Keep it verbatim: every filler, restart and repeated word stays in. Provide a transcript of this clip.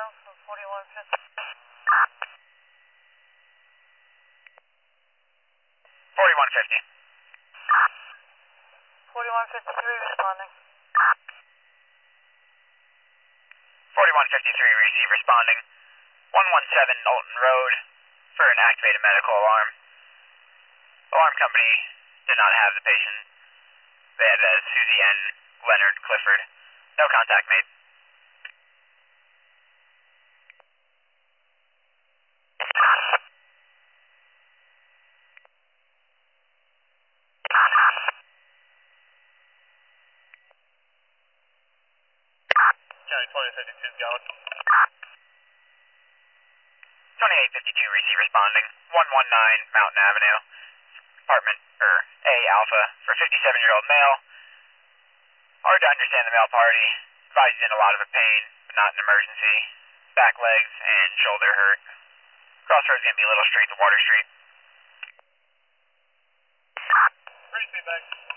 Alpha forty-one fifty. forty-one fifty. forty-one fifty-three responding. forty-one fifty-three, receive responding. one one seven Knowlton Road for an activated medical alarm. Alarm company did not have the patient. They had uh, Susie N. Leonard Clifford. No contact made. County twenty fifty-two, going. twenty-eight fifty-two, receive responding. one one nine Mountain Avenue. Apartment, er, A Alpha for fifty-seven-year-old male. Hard to understand the male party. Advised he's in a lot of pain, but not an emergency. Back legs and shoulder hurt. Crossroads gonna be Little Street to Water Street. Read feedback.